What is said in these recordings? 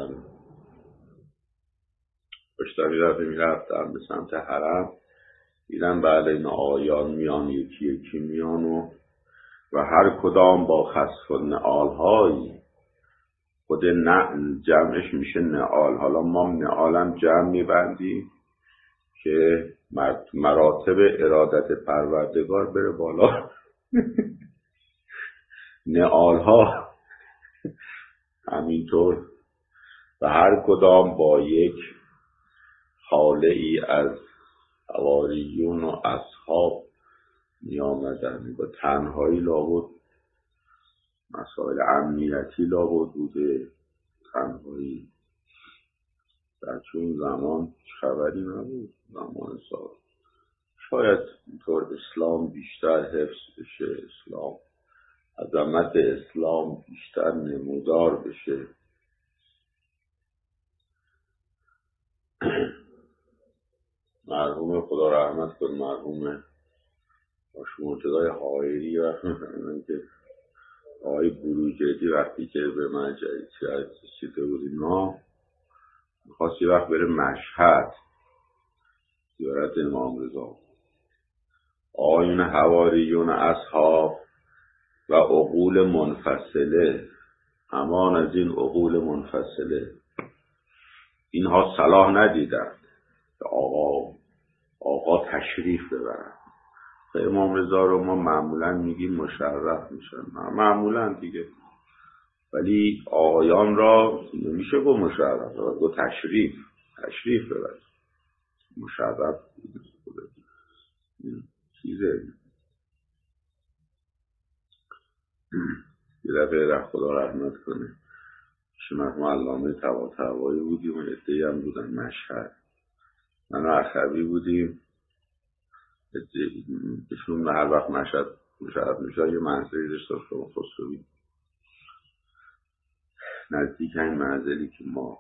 داشتم میرفتم به سمت حرم، دیدم بله این آیان میان یکی یکی میان و هر کدام با خسف و نعالهایی. خود نعل جمعش میشه نعال. حالا ما نعالم جمع میبندیم که مراتب ارادت پروردگار بره بالا. نعالها همینطور و هر کدام با یک حاله ای از حواریون و اصحاب می آمدن. با تنهایی لابد مسائل امنیتی لابد بوده، تنهایی در چون زمان خبری نبود. زمان سال شاید اینطور اسلام بیشتر حفظ بشه، اسلام عظمت اسلام بیشتر نمودار بشه. مرحوم خدا رحمت کن، مرحوم مرتضی حائری و که آقای بروجردی وقتی که به من چیده بود اینا میخواست یه وقت بره مشهد زیارت امام رضا، آیون حواریون اصحاب و عقول منفصله، امان از این عقول منفصله، اینها صلاح ندیدن که آقا تشریف ببرن. امام رضا رو ما معمولا میگیم مشرف میشن، معمولا دیگه، ولی آقایان را نمیشه گفت مشرف، گفت تشریف ببرن. مشرف چیزه. یه دفعه خدا رحمت کنه مرحوم علامه طباطبایی بودیم و عده‌ای هم بودن مشهد، من و اخوی بودیم. ایشون هر وقت مشهد میشه یه منزلی داشت شما خسروی نزدیک این منزلی که ما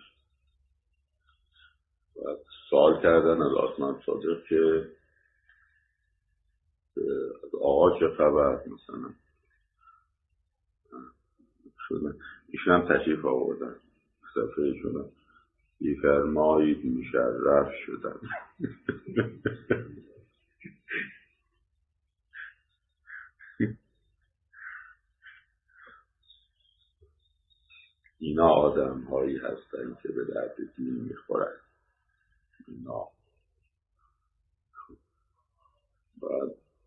سوال کردن از آسمان صادق که آقا چه خبر مثلا شدن. ایشون هم تشریف آوردن، صفحه شدن بیفرمایید مشرف شدن. اینا آدم هایی هستن که به درد دین میخورن. اینا باید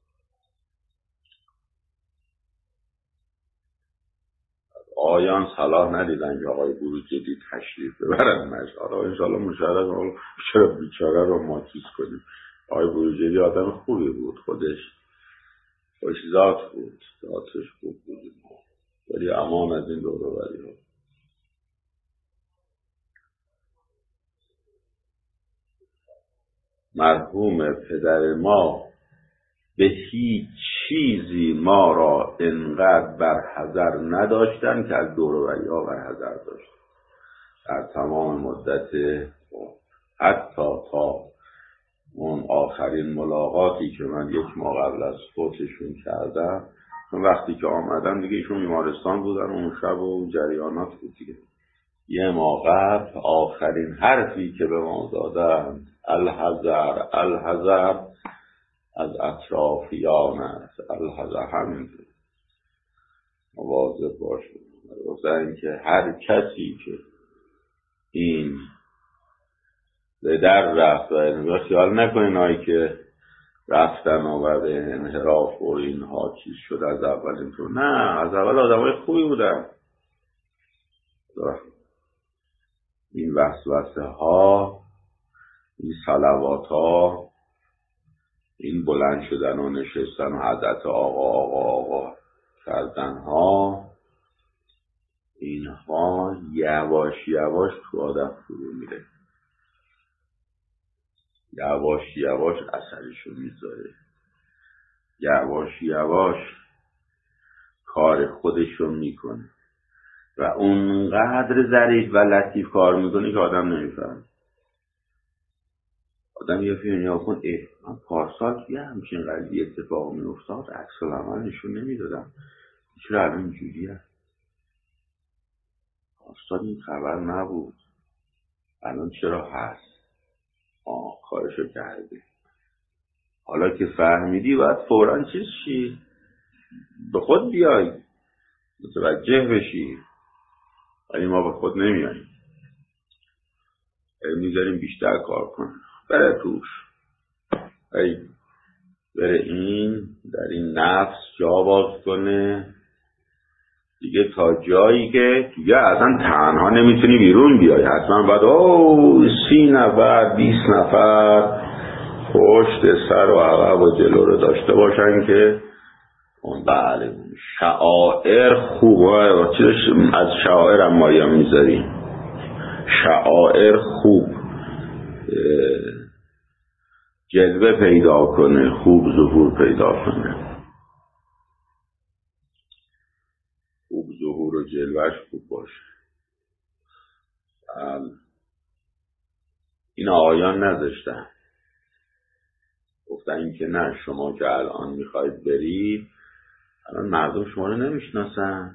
آیان صلاح ندیدن که آقای بروجردی تشریف ببرن مشهد. انشاءالله مشرف چرا بیچاره رو ما چیز کنیم. آقای بروجردی آدم خوبی بود، خودش خوش ذات بود، ذاتش خوب بود، ولی امان از این دور و بری ها. مرحوم پدر ما به هیچ چیزی ما را انقدر برحذر نداشتن که از دور و بری ها برحذر داشت. در تمام مدت حتی تا اون آخرین ملاقاتی که من یک ماه قبل از فوتشون کردم، وقتی که آمدن دیگه ایشون بیمارستان بودن، اون شب و اون جریانات بود دیگه. یه ماه قبل آخرین حرفی که به ما دادن الحذر از اطرافیان است. الحذر همین مواظب باشید. گفتن که هر کسی که این به در رفت و خیال نکنین هایی که رفتن و به انحراف و اینها چیز شد از اول اینطور، نه، از اول آدم های خوبی بودن. این وسوسه ها، این صلوات ها، این بلند شدن و نشستن و حضرت آقا کردن ها، اینها یواش یواش تو آدم فرو میره، یواش یواش اثرشو میذاره، یواش یواش کار خودشو میکنه و اونقدر ظریف و لطیف کار میکنه که آدم نمیفهم. آدم یه فیلم نیا کن، من پارسال یه همچین قضیه اتفاق میافتاد عکس العمل نشون نمیدادم، چرا الان اینجوریه؟ استاد این خبر نبود، الان چرا هست؟ کارشو کردی. حالا که فهمیدی باید فوراً چیز شی، به خود بیای، متوجه بشی. ولی ما به خود نمیاییم، میذاریم بیشتر کار کنه، بره توش، بره این در این نفس جا باز کنه دیگه، تا جایی که دیگه اصلا تنها نمیتونی بیرون بیای، حتما باید 30 نفر 20 نفر پشت سر و عقب و جلو رو داشته باشن که اون بله شعائر خوبه. از شعائر هم مایه میذاریم، شعائر خوب جلوه پیدا کنه، خوب ظهور پیدا کنه، خوب ظهور و جلوهش خوب باشه. این آقایان نذاشتن، گفتن این که نه، شما که الان میخواید برید، الان مردم شما رو نمیشناسن،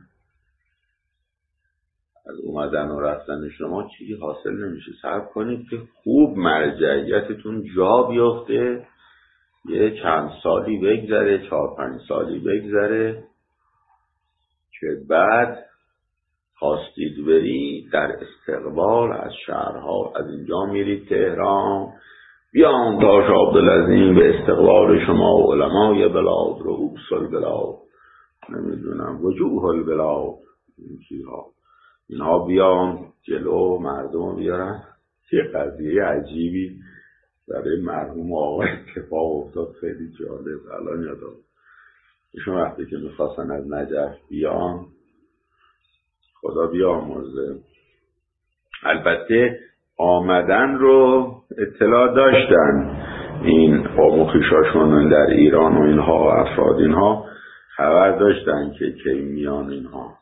از اومدن و رفتن شما چیزی حاصل نمیشه. صبر کنید که خوب مرجعیتتون جا بیفته، یه چند سالی بگذره، 4-5 سالی بگذره که بعد خواستید برید در استقبال از شهرها، از اینجا میرید تهران، بیان تاش عبدالعظیم به استقبال شما علمای بلاد، رؤوس البلاد، نمیدونم وجوه البلاد، این چیزها، اینها بیان جلو مردم بیارن. یه قضیه عجیبی برای مرحوم آقای اتفاق افتاد، خیلی جالب، الان یادم ایشون وقتی که میخواستن از نجف بیان، خدا بیامرزه، البته آمدن رو اطلاع داشتن این قوم و خویشاشون در ایران و اینها، افراد اینها خبر داشتن که کی میان اینها،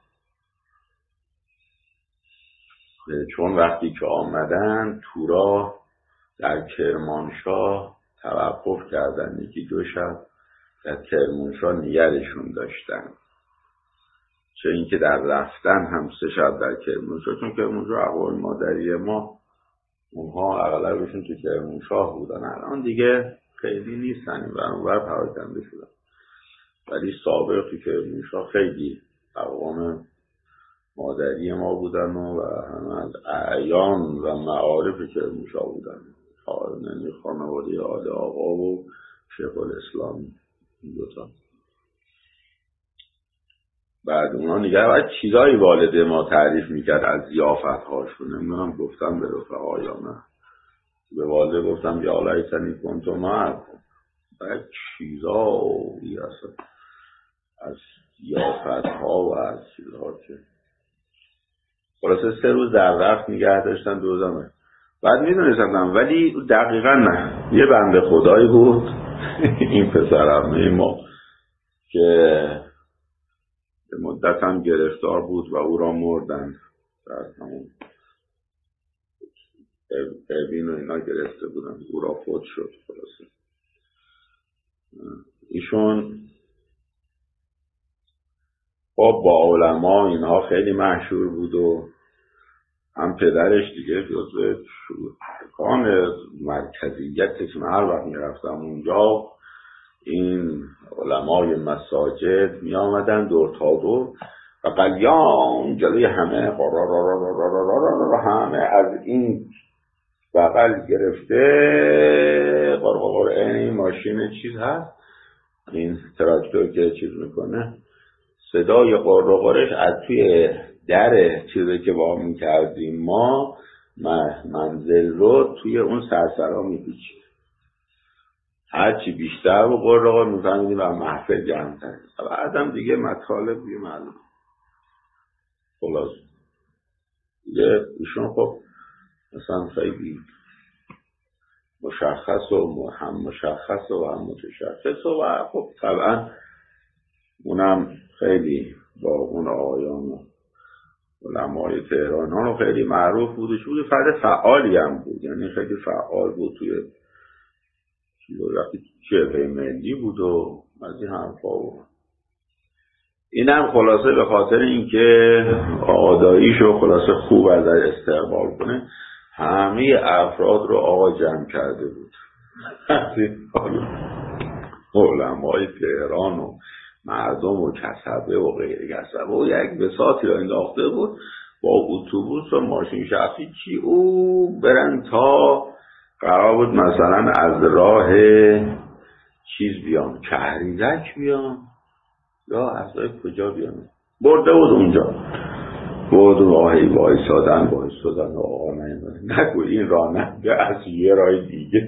چون وقتی که آمدن تورا در کرمانشاه توقف کردن، 1-2 شب در کرمانشاه نگرشون داشتن، چه اینکه در رفتن هم 3 شب در کرمانشاه، چون کرمانشاه اقوام مادری ما، اونها اغلبشون تو کرمانشاه بودن، الان دیگه خیلی نیستن، این برانور پراکنده شدن، ولی سابق تو کرمانشاه خیلی اقوام مادری ما بودن و همه از اعیان و معارف کرمانشاه بودن، خانواده آل آقا و شیخ الاسلام، این دوتا. بعد اونا نگه باید چیزایی والد ما تعریف میکرد از ضیافت هاشون، نمیدونم گفتم به رفقا یا نه، به والد گفتم یا لیتنی کنت معکم، بعد چیزایی اصلا از ضیافت ها و از چیزها که خلاصه 3 روز در وقت نگه داشتن، 2 روزه بعد میدونستم، ولی دقیقا نه، یه بنده خدایی بود این پسرم ما که مدت هم گرفتار بود و او را مردن، در همون اوین و اینا گرفته بودن، او را فوت شد. خلاصه ایشون خب با علما اینها خیلی مشهور بود و هم پدرش دیگه جزو شورکان مرکزیتش، من هر وقت میرفتم اونجا این علمای مساجد می آمدن دور تا دور و قلیان جلوی همه همه از این بغل گرفته قرقر، این ماشین چیز هست، این تراکتور که چیز میکنه، صدای قرقرش از توی در چیزی که با میکردیم ما منزل رو توی اون سرسرا میپیچید، هرچی بیشتر و قرقر میفهمیدیم و محفل جمع‌تر. بعدم دیگه مطالب دیگه معلوم. خلاص دیگه ایشون خب مثلا خیلی مشخص و هم مشخص و هم متشخص و خب طبعا اونم خیلی با اون آقایان و علمای تهران ها خیلی معروف بود، شده فرد فعالی هم بود، یعنی خیلی فعال بود توی وقتی جبهه ملی بود و از این حرفا. اینم خلاصه به خاطر اینکه آداییشو خلاصه خوب از استقبال کنه همه افراد رو آقا جمع کرده بود. علمای تهران و مردم و کسبه و غیر کسبه و یک بساطی را انداخته بود با اتوبوس و ماشین شخصی چی او برن تا قرار بود مثلا از راه چیز بیان کهریزک بیان یا از راه کجا بیان برده بود اونجا بود واهی وایسادن و آقا نگو این راننده از یه راه دیگه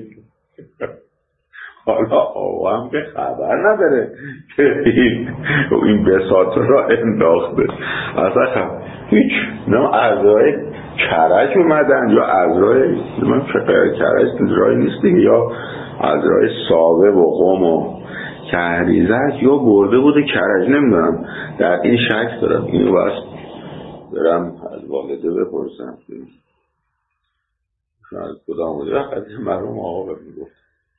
حالا آقا هم که خبر نداره که این بساط را انداخته اصلا هیچ نه از راه کرج اومدن یا از راه من کرج راه نیست دیگه یا از راه ساوه و قم و کهریزک یا برده بوده کرج نمیدونم در این شک دارم اینو بس برم از والده بپرسم شاید کدام بوده وقت مرحوم آقا میگفت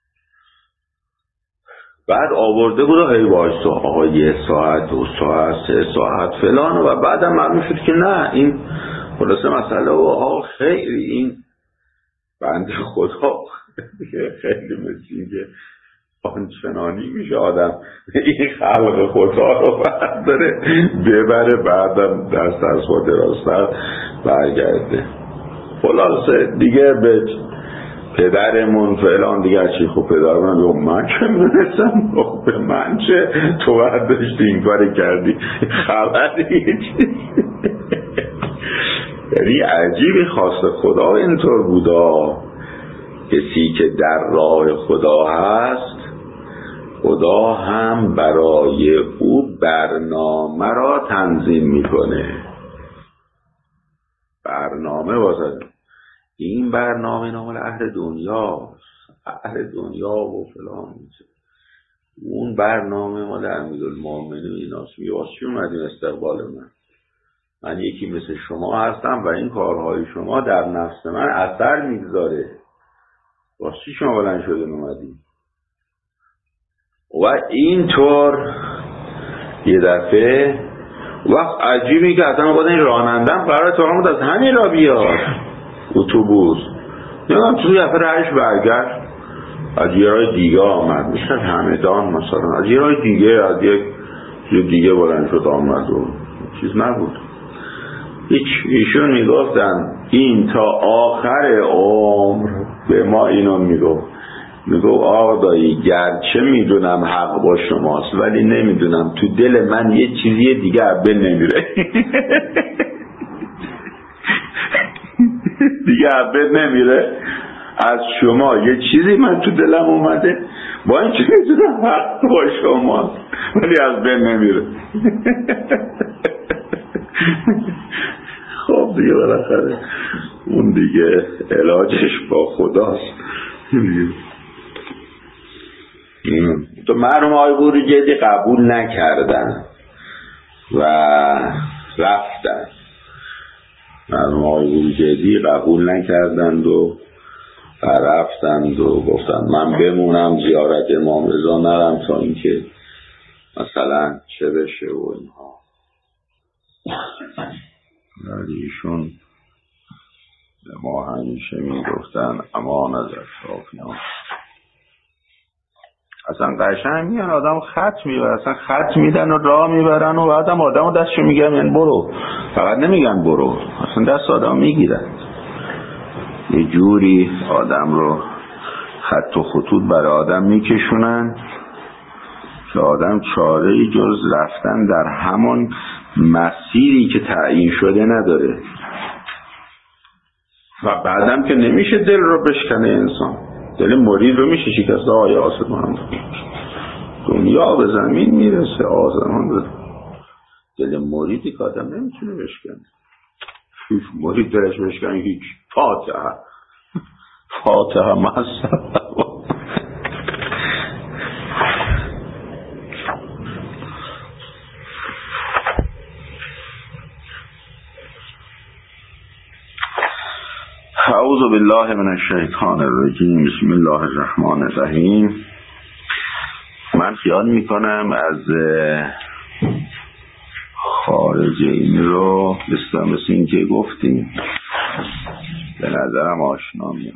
بعد آورده بود و هی وایسا آقا 1 ساعت 2 ساعت 3 ساعت فلان و بعدم معلوم شد که نه این خلاصه مسئله و آقا خیلی این بنده خدا خیلی مثل که آنچنانی میشه آدم این خلق خدا رو برداره ببره بعدم دست از خود راستر برگرده. خلاصه دیگه به پدرمون فعلا دیگه چی خب پدرمون من که میرسم به من چه تو باید داشتی این کاری کردی خبری یعنی عجیبی خواست خدا اینطور بودا کسی که در راه خدا هست خدا هم برای او برنامه را تنظیم میکنه برنامه واسه این برنامه نامل اهل دنیا و فلان میشه اون برنامه مال امیرالمومنین ایناست میگه واسه چی اومدین استقبال من یکی مثل شما هستم و این کارهای شما در نفس من اثر میگذاره واسه چی شما بلند شدین اومدین و اینطور یه دفعه وقت عجیبی که اصلا باید این رانندم قرار تمام از همین را بیاد اتوبوس یادم توی یه رهش برگشت از یه راه دیگه آمد میشه همدان مثلا از یه راه دیگه از یک دیگه بلند شد آمد و چیز نبود هیچ. ایشون میگفتن این تا آخر عمر به ما اینو میگو آقا دایی گرچه میدونم حق با شماست ولی نمیدونم تو دل من یه چیزی دیگه عبه نمیره دیگه عبه نمیره از شما یه چیزی من تو دلم اومده با این چیزی میدونم حق با شماست ولی از بین نمیره خب دیگه بالاخره اون دیگه علاجش با خداست. تو مرحوم آقای بروجردی قبول نکردن و رفتن. مرحوم آقای بروجردی قبول نکردند و رفتند و گفتن من بمونم زیارت امام رضا نرم تا اینکه مثلا چه بشه و اینها. ولی ایشون به ما همیشه میگفتن امان از اطرافیان. اصلا قشنگ میان آدم خط میبرن، اصلا خط میدن و راه میبرن و بعدم آدم دستشو میگن یعنی برو، فقط نمیگن برو، اصلا دست آدم میگیرن یه جوری آدم رو خط و خطوط برای آدم میکشونن که آدم چاره‌ای جز رفتن در همان مسیری که تعیین شده نداره و بعدم که نمیشه دل رو بشکنه انسان. دل مرید رو میشه شکست آیه آسمان دنیا به زمین میرسه آسمان به دل مریدی که آدم نمیتونه بشکنه. هیچ مرید درش بشکنه هیچ. فاتحه مصر اعوذ بالله من الشیطان الرجیم. بسم الله الرحمن الرحیم. من خیال میکنم از خارجه این رو مثل این که گفتیم به نظرم آشنا میاد.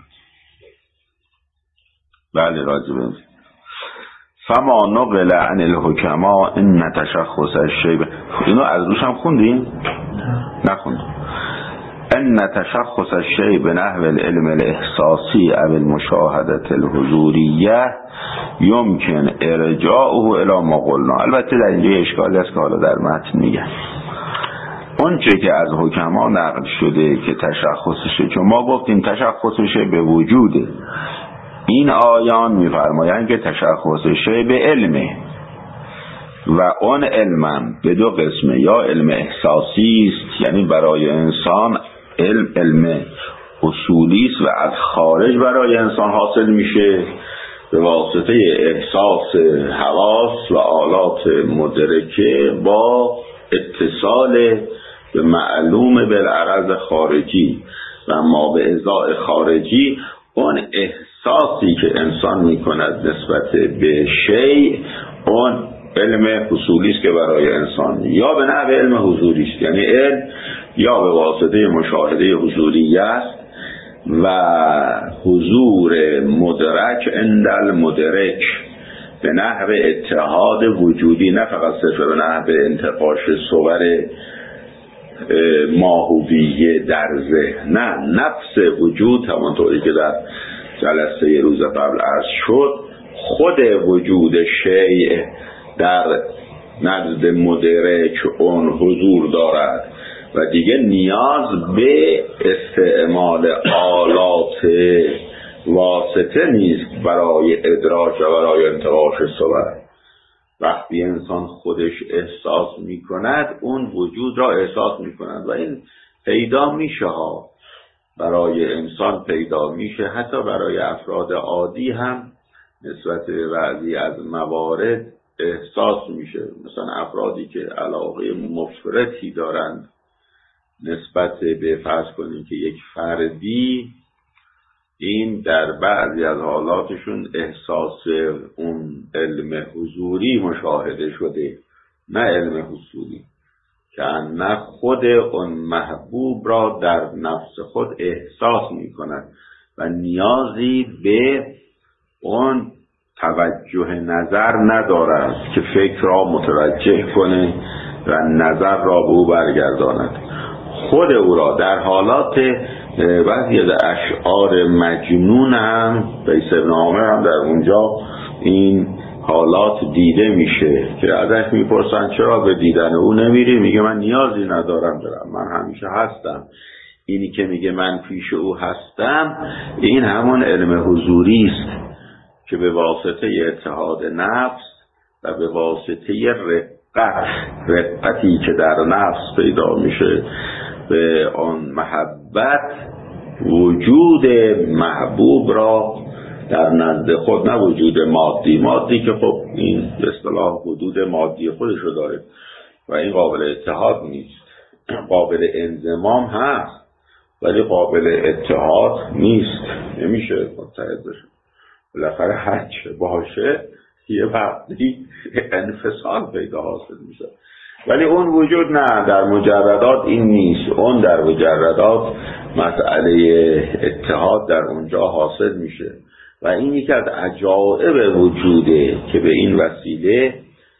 بله راجبه فما نقل عن الحکما ان تشخص الشیء، اینو از روش هم خوندیم؟ نخوندیم. ان تشخص الشیء بنحو العلم الاحساسی او المشاهده الحضوریه یمکن ارجاعه الی ما قلنا. البته در اینجا اشکالی است که حالا در متن میگن اون چه که از حکما نقل شده که تشخصشه، چون ما گفتیم تشخصشه به وجوده، این آیان میفرمایند که تشخصشه به علمه و اون علمم به دو قسمه، یا علم احساسی است یعنی برای انسان علم اصولی است و از خارج برای انسان حاصل میشه به واسطه احساس حواس و آلات مدرکه با اتصال به معلوم بالعرض خارجی و ما به ازاء خارجی. اون احساسی که انسان میکند نسبت به شیء اون علم حصولی است که برای انسان یا به نحو علم حضوری است، یعنی علم یا به واسطه مشاهده حضوری است و حضور مدرک عند المدرک به نحو اتحاد وجودی، نه فقط صرف به نحو انتقاش صور ماهویه در ذهن، نه نفس وجود همانطوری که در جلسه روز قبل عرض شد خود وجود شیء در نزد مدرک اون حضور دارد و دیگه نیاز به استعمال آلات واسطه نیست برای ادراک و برای انتقاش صور. وقتی انسان خودش احساس می کند اون وجود را احساس می کند و این پیدا میشه ها، برای انسان پیدا میشه، حتی برای افراد عادی هم نسبت به بعضی از موارد احساس میشه. مثلا افرادی که علاقه مفرطی دارند نسبت به فرض کنیم که یک فردی، این در بعضی از حالاتشون احساس اون علم حضوری مشاهده شده، نه علم حصولی، که نه خود اون محبوب را در نفس خود احساس می کند و نیازی به اون توجه نظر ندارد که فکر را متوجه کنه و نظر را به او برگرداند. خود او را در حالات بعضی از اشعار مجنون هم بیس ابن عامر هم در اونجا این حالات دیده میشه که ازش میپرسن چرا به دیدن او نمیری؟ میگه من نیازی ندارم، من همیشه هستم. اینی که میگه من پیش او هستم این همون علم حضوری است که به واسطه اتحاد نفس و به واسطه رقتی که در نفس پیدا میشه به آن محبت وجود محبوب را در نزد خود، نه وجود مادی که خب این به اصطلاح حدود مادی خودش رو داره و این قابل اتحاد نیست، قابل انضمام هست ولی قابل اتحاد نیست، نمیشه متحد بشه. بالاخره هر چه باشه یه وقتی انفصال پیدا حاصل میشه، ولی اون وجود نه، در مجردات این نیست. اون در مجردات مسئله اتحاد در اونجا حاصل میشه و این یکی از عجایب وجوده که به این وسیله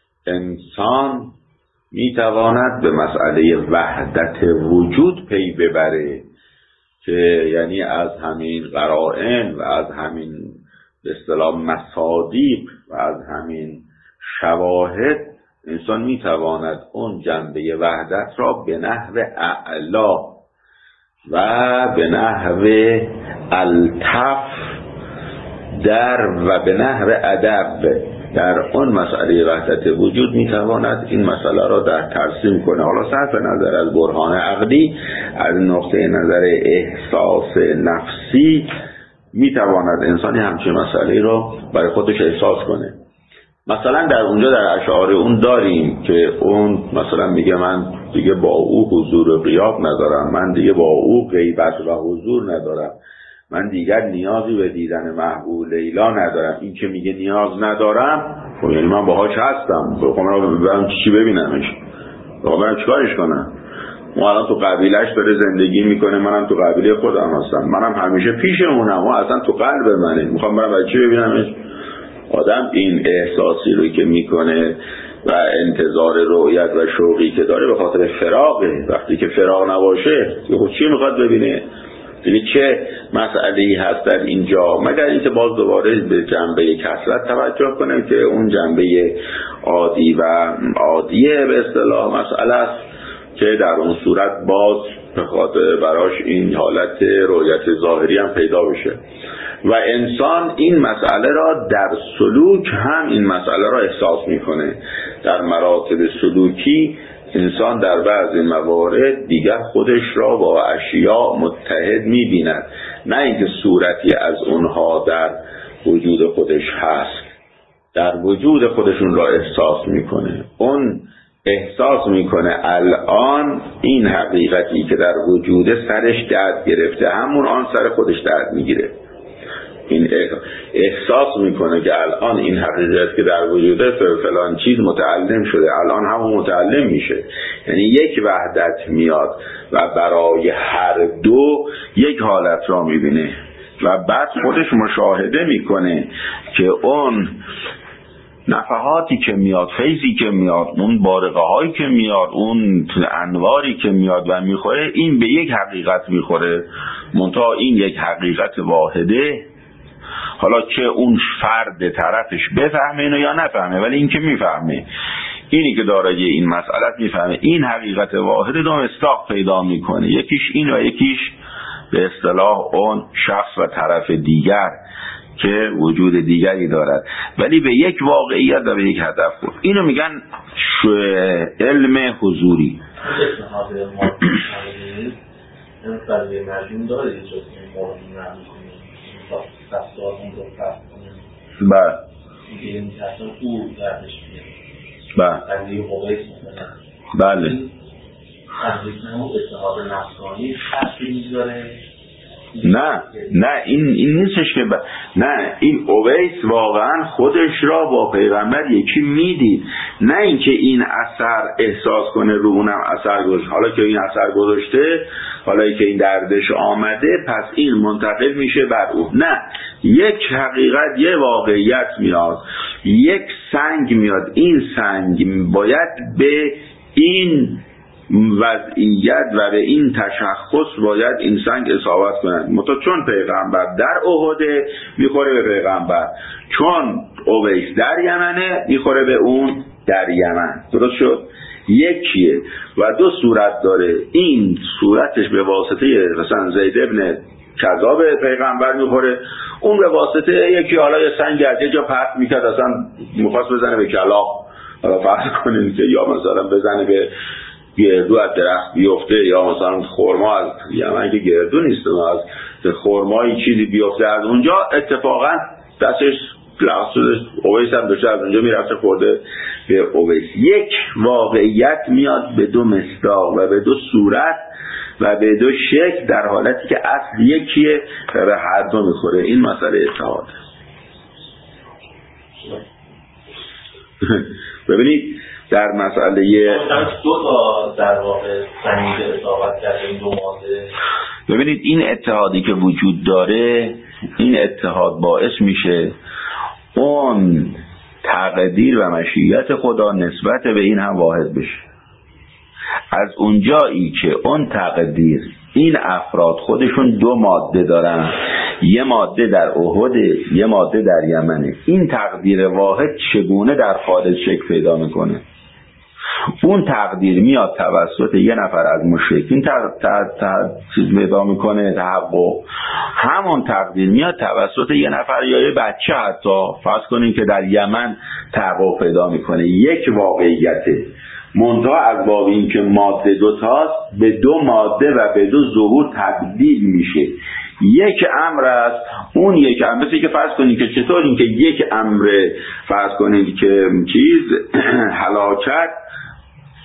انسان میتواند به مسئله وحدت وجود پی ببره که یعنی از همین قرائن و از همین به اصطلاح مصادیق و از همین شواهد انسان میتواند اون جنبه وحدت را به نحو اعلا و به نحو الطف و به نحو ادب در اون مسئله وحدت وجود میتواند این مسئله را در ترسیم کنه. حالا صرف نظر از برهان عقلی، از نقطه نظر احساس نفسی میتواند انسانی همچین مسئله را برای خودش احساس کنه. مثلا در اونجا در اشعار اون داریم که اون مثلا میگه من دیگه با او حضور و غیاب ندارم، من دیگه با او غیبت و حضور ندارم، من دیگر نیازی به دیدن محبوب لیلا ندارم. این که میگه نیاز ندارم خب یعنی من باهاش هستم، بخوام برم چی ببینمش؟ من چیکارش کنم؟ اون الان تو قبیلهش داره زندگی میکنه، منم تو قبیله خودم هستم، منم همیشه پیشمونم، اون اصلا تو قلب منه، میخوام برم بچه ببینمش. آدم این احساسی رو که میکنه و انتظار رؤیت و شوقی که داره به خاطر فراغه. وقتی که فراغ نباشه خود چی میخواد ببینه؟ دیگه چه مسئله‌ای هست در اینجا مگر اینکه باز دوباره به جنبه کثرت توجه کنه که اون جنبه عادی و عادیه به اصطلاح مسئله است که در اون صورت باز بخاطر براش این حالت رؤیت ظاهری هم پیدا بشه. و انسان این مسئله را در سلوک هم این مسئله را احساس میکنه. در مراتب سلوکی انسان در بعضی موارد دیگر خودش را با اشیاء متحد میبیند، نه اینکه صورتی از اونها در وجود خودش هست، در وجود خودشون را احساس میکنه. اون احساس میکنه الان این حقیقتی که در وجود سرش درد گرفته، همون آن سر خودش درد میگیره. این احساس میکنه که الان این حقیقت که در وجوده فلان چیز متعلم شده، الان همون متعلم میشه. یعنی یک وحدت میاد و برای هر دو یک حالت را میبینه و بعد خودش مشاهده میکنه که اون نفحاتی که میاد، فیضی که میاد، اون بارقه هایی که میاد، اون انواری که میاد و میخوره، این به یک حقیقت میخوره، منتها این یک حقیقت واحده. حالا چه اون فرد طرفش بفهمه اینو یا نفهمه، ولی این که میفهمه، اینی که دارای این مسئله میفهمه، این حقیقت واحده دو مصداق پیدا میکنه، یکیش این و یکیش به اصطلاح اون شخص و طرف دیگر که وجود دیگری دارد ولی به یک واقعیت و به یک هدف بود. اینو میگن علم حضوری. بله. نه این نیستش که نه، این اویس واقعا خودش را با پیغمبر یکی میدید، نه اینکه این اثر احساس کنه رو اونم اثر گذاشته. حالا که این اثر گذاشته، حالا که این دردش آمده، پس این منتقل میشه بر او. نه، یک حقیقت، یک واقعیت میاد، یک سنگ میاد، این سنگ باید به این وضعیت و به این تشخص باید این سنگ اصابت کنند. چون پیغمبر در احد میخوره به پیغمبر، چون اویس در یمنه میخوره به اون در یمن. درست شد؟ یکیه و دو صورت داره. این صورتش به واسطه مثلا زید ابن کذاب پیغمبر میخوره، اون به واسطه یکی حالا یه سنگ از یه جا پرت میکرد، اصلا میخواست بزنه به کلاغ، حالا فرض کنید که یا مثلا بزنه به گردو از درخت بیفته، یا مثلا خرما از یمن که گردو نیست، از خرمایی چیزی بیفته از اونجا، اتفاقا دستش لحظه اویس هم داشته از اونجا میرفته خورده به اویس. یک واقعیت میاد به دو مصداق و به دو صورت و به دو شکل، در حالتی که اصل یکیه و به هر دو میخوره. این مسئله اتحاد. ببینید در مسئله دو تا در واقع سنگ اصابت کرده دو ماده. ببینید این اتحادی که وجود داره، این اتحاد باعث میشه اون تقدیر و مشیت خدا نسبت به این هم واحد بشه. از اونجایی که اون تقدیر، این افراد خودشون دو ماده دارن، یه ماده در احد، یه ماده در یمنه، این تقدیر واحد چگونه در خارج شکل پیدا میکنه؟ اون تقدیر میاد توسط یه نفر از مشرکین چیز پیدا میکنه، تحقق. همون تقدیر میاد توسط یه نفر یا یه بچه، حتی فرض کنین که در یمن تحقق پیدا میکنه. یک واقعیته، منتها از باب این که ماده دوتاست، به دو ماده و به دو ظهور تبدیل میشه. یک امر است، اون یک امر، مثل که فرض کنید که چطور این که یک امر فرض کنید که چیز هلاکت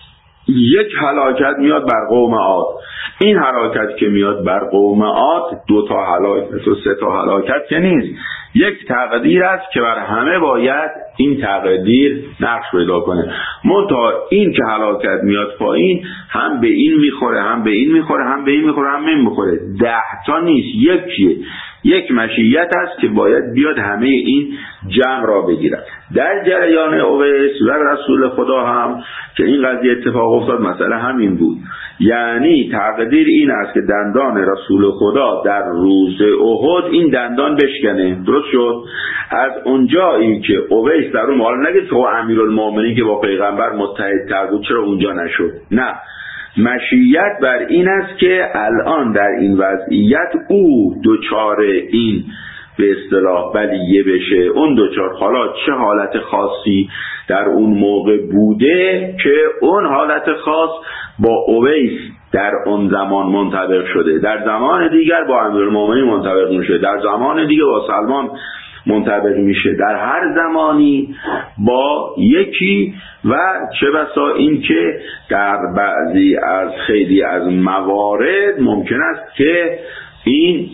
یک هلاکت میاد بر قوم عاد. این هلاکت که میاد بر قوم عاد 2 تا هلاکت و 3 تا هلاکت که نیست، یک تقدیر است که بر همه باید این تقدیر نقش پیدا کنه. منتها این که هلاکت میاد پایین هم به این میخوره، هم به این میخوره، هم به این میخوره، هم به این میخوره. 10 تا نیست، یکیه. یک مشیت است که باید بیاد همه این جمع را بگیرد. در جریان اویس و رسول خدا هم که این قضیه اتفاق افتاد، مسئله همین بود. یعنی تقدیر این است که دندان رسول خدا در روز احد این دندان بشکنه. درست شد؟ از اونجایی که اویس در اون حال نگید که امیرالمومنین که با پیغمبر متحد تر بود چرا اونجا نشد. نه، مشیت بر این است که الان در این وضعیت او دوچار این به اصطلاح بلیه بشه، اون دوچار. حالا چه حالت خاصی در اون موقع بوده که اون حالت خاص با اویس در اون زمان منطبق شده، در زمان دیگر با امیرالمومنین منطبق میشه، در زمان دیگر با سلمان منطبق میشه، در هر زمانی با یکی. و چه بسا این که در بعضی از خیلی از موارد ممکن است که این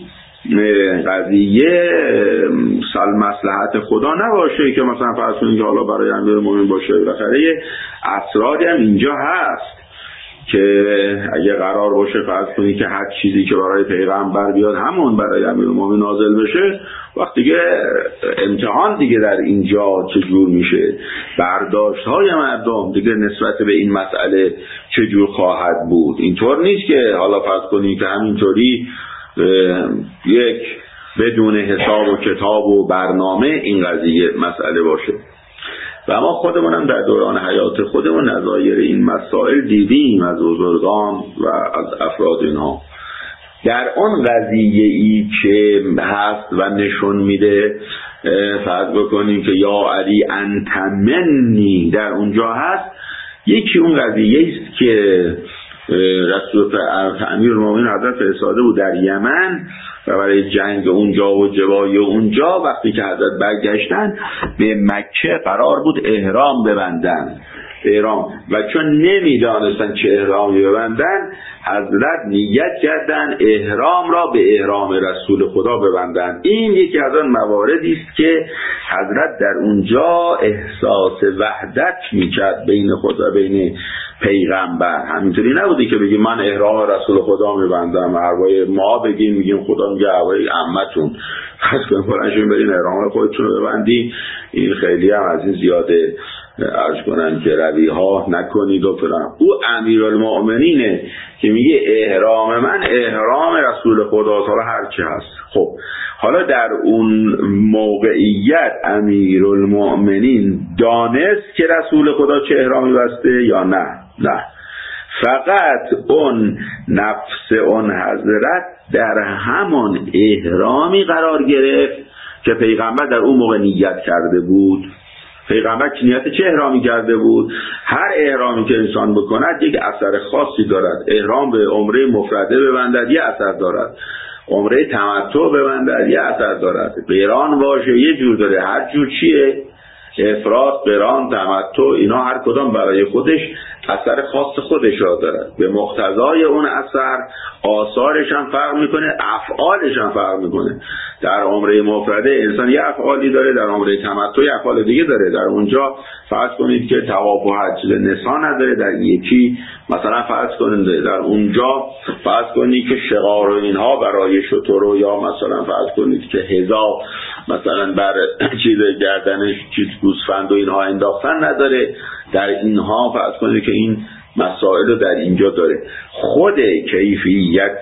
قضیه مصلحت خدا نباشه، که مثلا فرض کنید که حالا برای امیرالمومنین باشه. بالاخره اسراری هم اینجا هست که اگه قرار باشه فرض کنید که هر چیزی که برای پیغمبر بیاد همون برای امیرالمومنین نازل بشه، وقتی که امتحان دیگه در اینجا چجور میشه، برداشت های مردم دیگه نسبت به این مسئله چجور خواهد بود. اینطور نیست که حالا فرض کنید که همینطوری یک بدون حساب و کتاب و برنامه این قضیه مسئله باشه. و ما خودمونم در دوران حیات خودمون نظایر این مسائل دیدیم از بزرگان و از افراد اینها. در اون قضیه ای که هست و نشون میده، فرض بکنیم که یا علی انت منی در اونجا هست، یکی اون قضیه است که رسول امیرالمومنین حضرت فرستاده بود در یمن و برای جنگ اونجا و جبای اونجا، وقتی که حضرت برگشتن به مکه قرار بود احرام ببندن، و چون نمیدانستن چه احرامی ببندن، حضرت نیت کردن احرام را به احرام رسول خدا ببندن. این یکی از آن مواردی است که حضرت در اونجا احساس وحدت میکرد بین خدا بین پیغمبر. همینطوری نبودی که بگیم من احرام رسول خدا میبندم، هوای ما بگیم میگیم خدا میگه هوای عمتون پس کنیم پرنشون برین احرام خودتون رو ببندی. این خیلی هم از این زیاده عرض کنن که روی ها نکنید و فلان. او امیرالمومنینه که میگه احرام من احرام رسول خدا حالا هر چه هست. خب حالا در اون موقعیت امیرالمومنین دانست که رسول خدا چه احرامی بسته یا نه؟ نه، فقط اون نفس اون حضرت در همون احرامی قرار گرفت که پیغمبر در اون موقع نیت کرده بود. پیغمبر نیت چه احرامی کرده بود؟ هر احرامی که انسان بکند یک اثر خاصی دارد. احرام به عمره مفرده ببندد یه اثر دارد، عمره تمتع ببندد یه اثر دارد، قران واژه یه جور داره، هر جور چیه؟ افراد، قران، تمتع، اینا هر کدام برای خودش اثر خاص خودش را دارد. به مقتضای اون اثر آثارش هم فرق میکنه، افعالش هم فرق میکنه. در عمره مفرده انسان یه افعالی داره، در عمره تمتع یه افعال دیگه داره. در اونجا فرض کنید که طواف و حج نسا نداره، در یکی مثلا فرض کنید در اونجا فرض کنید که شغار و اینها برای شتر، یا مثلا فرض کنید که هزا مثلا بر چیز گردنش چیز گوسفند و اینها انداختن نداره. در اینها فرض کنید که این مسائل در اینجا داره. خود کیفیت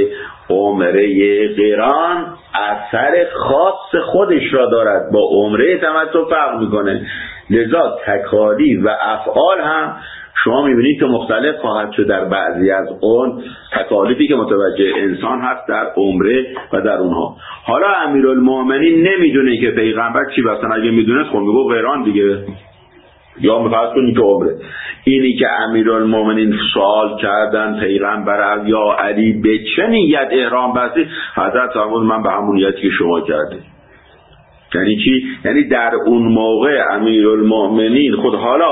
عمره قران اثر خاص خودش را دارد، با عمره تمتع فرق میکنه. لذا تکالیف و افعال هم شما میبینید که مختلف خواهد شد در بعضی از اون تکالیفی که متوجه انسان هست در عمره و در اونها. حالا امیرالمومنین نمیدونه که پیغمبر چی بستن. اگه میدونست خب میگو قران دیگه، یا میفرض کنید که عمره. اینی که امیرالمومنین سوال کردن پیغمبر یا علی به چه نیت احرام بستی، حضرت فرمود من به همون نیتی که شما کردید. یعنی چی؟ یعنی در اون موقع امیرالمومنین خود حالا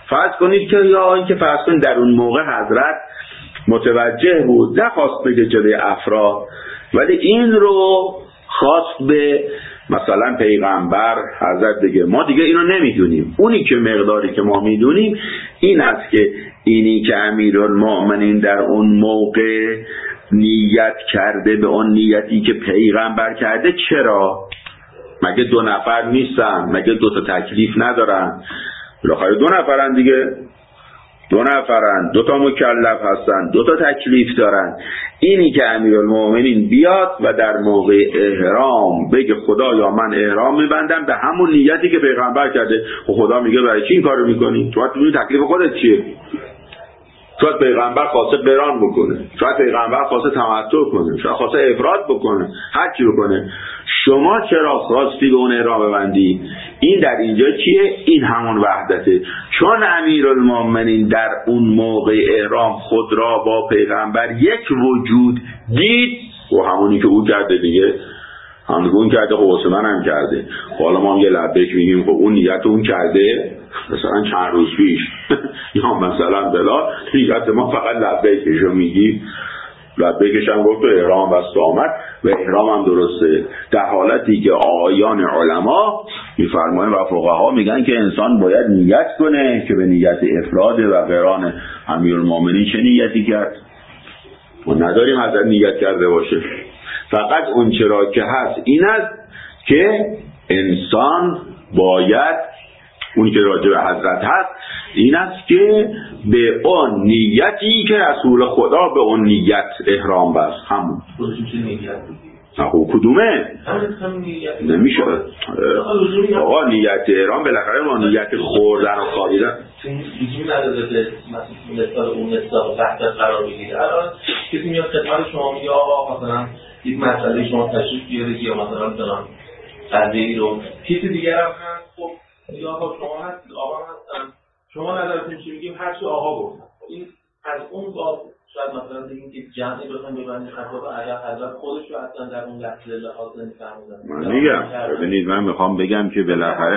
فرض کنید که یا اینکه فرض کنید در اون موقع حضرت متوجه بود، نخواست بگه جلوی افراد، ولی این رو خواست به مثلا پیغمبر حضرت بگه ما دیگه اینو نمیدونیم، اونی که مقداری که ما میدونیم این است که اینی که امیرالمؤمنین در اون موقع نیت کرده به اون نیتی که پیغمبر کرده. چرا؟ مگه 2 نفر نیستن؟ مگه 2 تا تکلیف ندارن؟ بالاخره 2 نفرن دیگه، 2 نفرن، 2 تا مکلف هستن، 2 تا تکلیف دارن. اینی که امیرالمؤمنین بیاد و در موقع احرام بگه خدایا من احرام میبندم به همون نیتی که پیغمبر کرده. خدا میگه برای چی این کارو میکنی؟ تو باید تکلیف خودت چیه؟ شاید پیغمبر خواسته قران بکنه، شاید پیغمبر خواسته تمتع کنه، شاید خواسته افراد بکنه، هر چی بکنه. شما چرا خواستی به اون احرام ببندی؟ این در اینجا چیه؟ این همون وحدته. چون امیرالمؤمنین در اون موقع احرام خود را با پیغمبر یک وجود دید و همونی که او کرده دیگه، همونی که اون کرده خب واسه من هم کرده. حالا ما هم یه لبیک میگیم خب اون نیت اون کرده مثلا چند روز پیش یا مثلا بلا نیت ما فقط لبیکشو میگیم، لبیکش هم گفت احرام بست آمد و احرام هم درسته، در حالتی که آیان علما میفرمایند و فقها میگن که انسان باید نیت کنه که به نیت افراد و قران امیرالمؤمنین چه نیتی کرد. ما نداریم حضرت نیت کرده باشه، فقط اون چرا که هست این است که انسان باید اونی که راجع به حضرت هست این است که به اون نیتی که رسول خدا به اون نیت احرام بست. همون خب کدومه؟ نمیشه آقا نیت احرام بالاخره ما نیت خوردن و خاریدن لزومی نداره که مثلا اون مصداق تحت قرار بگیره. الان کسی میاد خدمت شما میگه آقا مثلا یک مسئله شما تشریف بیارید یا مثلا فلان قضیه‌ای رو کسی دیگر هم هست، خب یا آقا شما هستید، آقا هستن، شما نظرتون چی میگیم؟ هر چی آقا گفتن. این از اون باب شاید مثلا بگیم که جمعی بخوایم ببندیم خطاب ادب حضرت خودش رو اصلا در اون لحظه لحاظ نمی‌فهمیدن. من میگم ببینید من میخوام بگم که بالاخره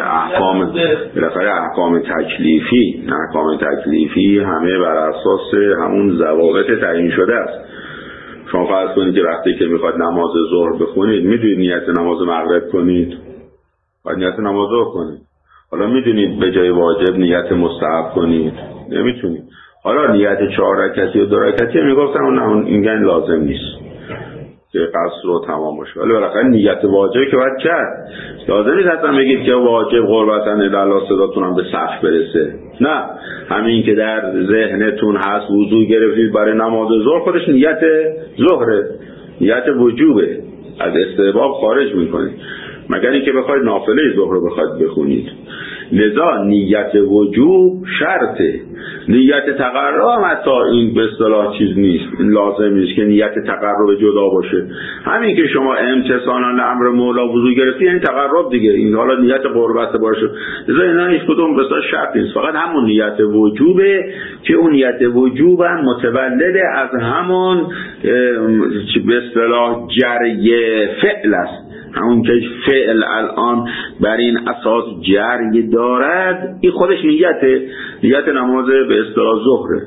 احکام تکلیفی، احکام تکلیفی همه بر اساس همون ضوابط تعیین شده است. شما فرض کنید که وقتی که میخواد نماز ظهر بخونید میدونید نیت نماز مغرب کنید، باید نیت نماز ظهر کنید. حالا میدونید به جای واجب نیت مستحب کنید، نمیتونید. حالا نیت 4 رکعتی و 2 رکعتی میگفتن اون این لازم نیست که قصر رو تمام باشه، ولی بالاخره نیت واجب که باید کرد. لازم نیست حتما بگید که واجب قربتن الی صداتون هم به سقف برسه، نه، همین که در ذهنتون هست وضو گرفتید برای نماز ظهر خودش نیت ظهره، نیت وجوبه، از استحباب خارج میکنید مگر اینکه بخواید نافله ظهر رو بخواید بخونید. لذا نیت وجوب شرطه، نیت تقرب هم حتی این به اصطلاح چیز نیست، این لازم نیست که نیت تقرب جدا باشه. همین که شما امتثالا امر مولا وضو گرفتی یعنی تقرب دیگه، این حالا نیت قربت باشه. لذا اینا هیچ کدوم به اصطلاح شرط نیست، فقط همون نیت وجوبه که اون نیت وجوب هم متولد از همون به اصطلاح جری فعل است. همون که فعل الان بر این اساس جری دارد، این خودش نیت نماز به اصطلاح ظهره.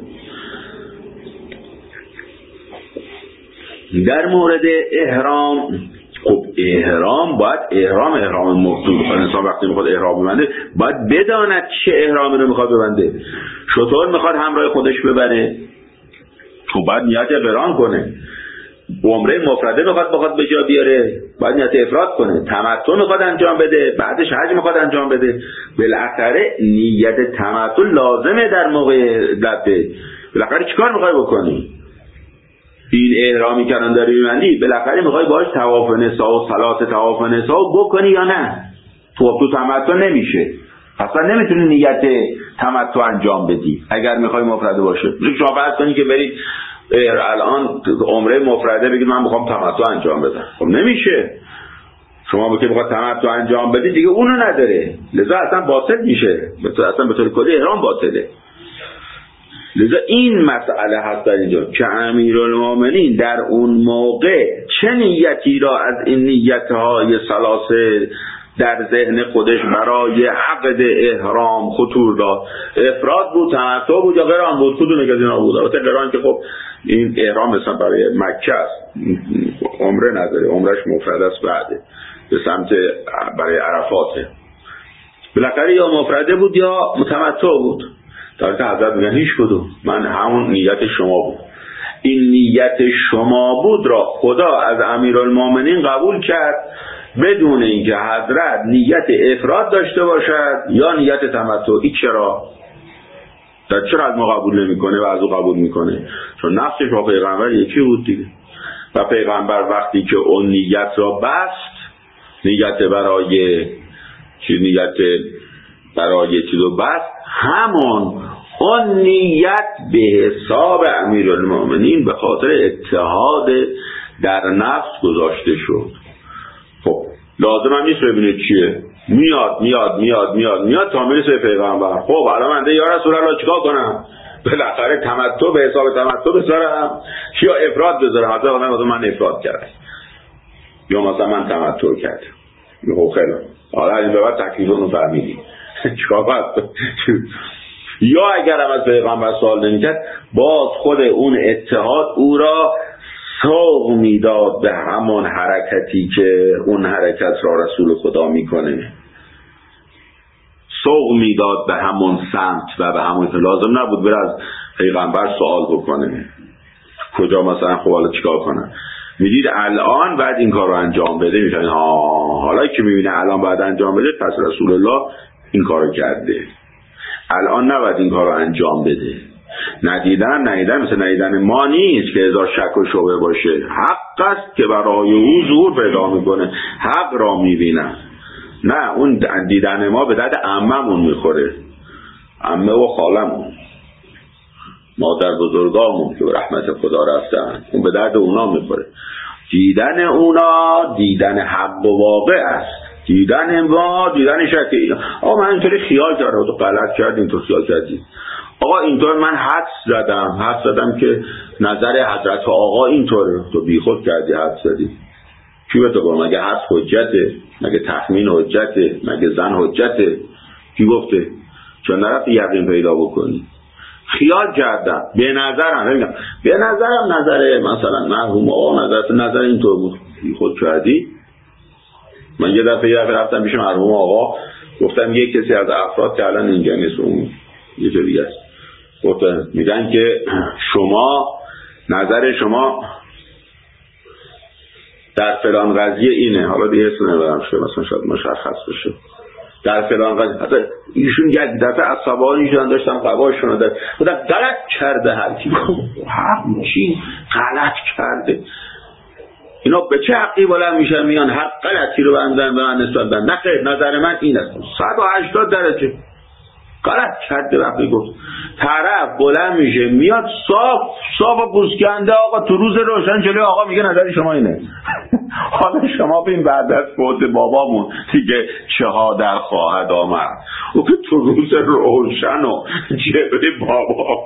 در مورد احرام، خب احرام باید احرام مکتوب انسان وقتی میخواد احرام ببنده باید بداند چه احرامی رو میخواد ببنده. شطور میخواد همراه خودش ببره، خب باید نیت قران کنه. عمره مفرده میخواد به جا بیاره، باید نیت افراد کنه. تمتع میخواد انجام بده، بعدش حج میخواد انجام بده. بالاخره نیت تمتع لازمه در موقع لبه. بالاخره چیکار میخوای بکنی؟ این احرامی کردن داری میبندی، بالاخره میخوای باهاش طواف نساء و صلات طواف نساء بکنی یا نه؟ تو تمتع نمیشه، اصلا نمیتونی نیت تمتع انجام بدی اگر میخوای مفرده باشه. شما فرض کنی که برید الان عمره مفرده بگید من میخوام تمتع انجام بدم، خب نمیشه. شما که میخواد تمتع انجام بدی دیگه اونو نداره، لذا اصلا باطل میشه، اصلا به طور کلی احرام باطله. لذا این مسئله هست در اینجا که امیرالمؤمنین در اون موقع چه نیتی را از این نیتهای ثلاثه در ذهن خودش برای عقد احرام خطور داد. افراد بود، تمتع بود یا قران بود؟ کدوم که از اینا بود؟ البته قران که خب این احرام مثلا برای مکه است، عمره نداره، عمرش مفرد است، بعده به سمت برای عرفاته. بالاخره یا مفرده بود یا متمتع بود. در که حضرت میگن هیچ کدوم، من همون نیت شما بود. این نیت شما بود را خدا از امیرالمومنین قبول کرد بدون اینکه حضرت نیت افراد داشته باشد یا نیت تمتع. این چرا از ما قبول نمیکنه و از او قبول میکنه؟ چون نفسش با پیغمبر یکی بود دیگه. و پیغمبر وقتی که اون نیت را بست، نیت برای چیز رو بست، همون اون نیت به حساب امیرالمومنین به خاطر اتحاد در نفس گذاشته شد. خب لازم هم نیست ببینید چیه، میاد تا میرسه پیغمبر. خب الان من یا رسول الله چیکار کنم؟ بالاخره تمتع به حساب تمتع بذارم یا افراد بذارم؟ مثلا من افراد کردم یا مثلا من تمتع کردم. خب خیلی حالا این به بعد تکلیفون رو فهمیدی چیکار باید؟ یا اگر هم از پیغمبر سوال نمی‌کرد، باز خود اون اتحاد او را سوق میداد به همون حرکتی که اون حرکت را رسول خدا میکنه، سوق میداد به همون سمت و به همون که لازم نبود بره از پیغمبر سوال بکنه کجا مثلا خب حالا چیکار کنم. میدید الان بعد این کار رو انجام بده، میشن حالا که میبینه الان بعد انجام بده پس رسول الله این کار رو کرده، الان نباید این کار رو انجام بده. ندیدن مثل ندیدن ما نیست که هزار شک و شبهه باشه. حق است که برای او ظهور پیدا میکنه، حق را میبینن. نه اون دیدن ما به درد عممون میخوره، عمه و خالمون، مادر بزرگامون که به رحمت خدا رفتن، اون به درد اونا میخوره. دیدن اونا دیدن حق و واقع است. دیدن ما دیدن شکی. آقا من اینطوری خیال کردم، تو غلط کردی، اینطور خیال کردی. آقا اینطور من حدس زدم که نظر حضرت آقا اینطوره، تو بیخود کردی حدس زدی. کی به تو گفت؟ مگه حدس حجته؟ مگه تخمین حجته؟ مگه زن حجته؟ کی گفته؟ چون نرفتی یقین پیدا بکنی. خیال کردم، به نظرم نظر مثلا مرحوم آقا نظر اینطور بود. بیخود کردی. من یه دفعه رفتم پیش مرحوم آقا، گفتم یک کسی از افراد که الان اینجا نیست، اون یه جا دیگه است، گفتم میگن که نظر شما در فلان قضیه اینه، حالا دیگه اسم نمیبرم شده مثلا شاید مشخص بشه، در فلان قضیه. حتی ایشون یک دفعه عصبانی شدن، داشتم قباشون رو گفتم غلط کرده هر کی. چی غلط کرده؟ اینا به چه حقی بلند میشن میان هر غلطی رو بندن به من نسبت بدن؟ نه خیر، نظر من این است 180 درجه غلط کرده. وقتی گفت طرف بلند میشه میاد صاف و پوسکنده، آقا تو روز روشن جلوی آقا میگه نظر شما اینه. حالا شما ببین بعد از فوت بابامون دیگه چه ها در خواهد آمد، او که تو روز روشن و جلوی بابا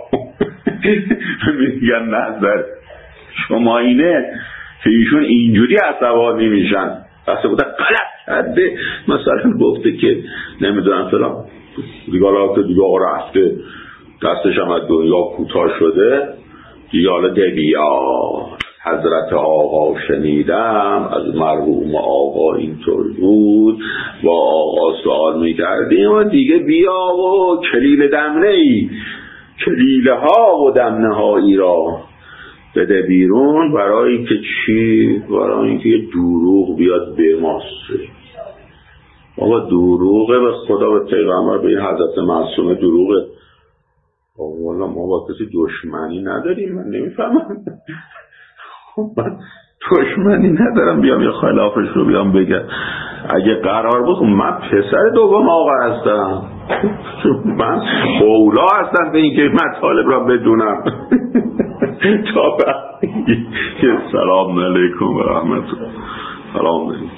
میگن نظر شما اینه، که ایشون اینجوری عصبانی میشن. پس بوده غلط کرده، مثلا گفته که نمیدونم فلان دیگه که دیگه آقا رفته دستش هم از دنیا کوتاه شده دیگه، حالا بیا حضرت آقا شنیدم از مرحوم آقا اینطور بود و آقا سوال میکردیم و دیگه بیا و کلیل دمنه ای، کلیله ها و دمنه هایی را بده بیرون. برای که چی؟ برای اینکه یه دروغ بیاد به ماسه. آقا دروغه به خدا، به پیغمبر، به این حضرت معصومه دروغه. والا ما با کسی دشمنی نداریم، من نمیفهمم. من دشمنی ندارم بیام یه خلافش رو بیام بگم. اگه قرار بود من پسر دوم آقا هستم، من اولا هستم به این که مطالب را بدونم. تا بعدی سلام علیکم و رحمت الله. سلام علیکم.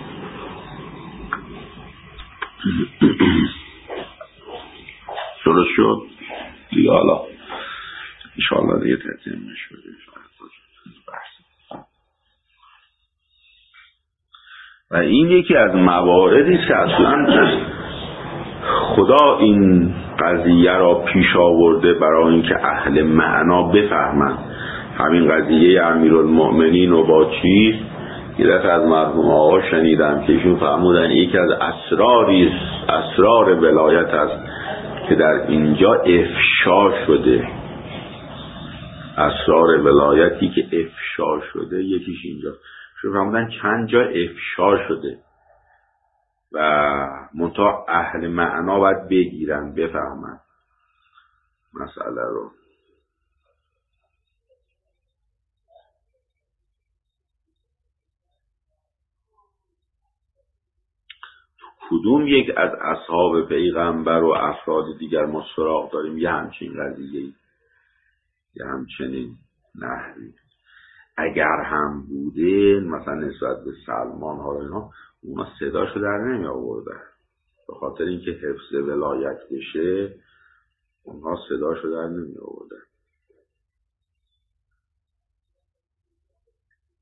شروع شد دیگه، حالا انشاءالله دیگه تحتیم نشده. و این یکی از مواردی است که اصلا خدا این قضیه را پیش آورده برای اینکه اهل معنا بفهمند. همین قضیه امیرالمؤمنین و با چیز یه دفعه از مرحوم آقا شنیدم که ایشون فرمودن یکی از اسرار ولایت است که در اینجا افشا شده. اسرار ولایتی که افشا شده یکیش اینجا شو فرمودن چند جا افشا شده و منتها اهل معنا باید بگیرن بفهمن مسئله رو. کدوم یک از اصحاب پیغمبر و افراد دیگر ما سراغ داریم یه همچین قضیه‌ای، یه همچنین نحوی؟ اگر هم بوده مثلا نسبت به سلمان ها اینا، اونا صداشو در نمی آوردن به خاطر اینکه حفظ ولایت بشه، اونها صداشو در نمی آوردن.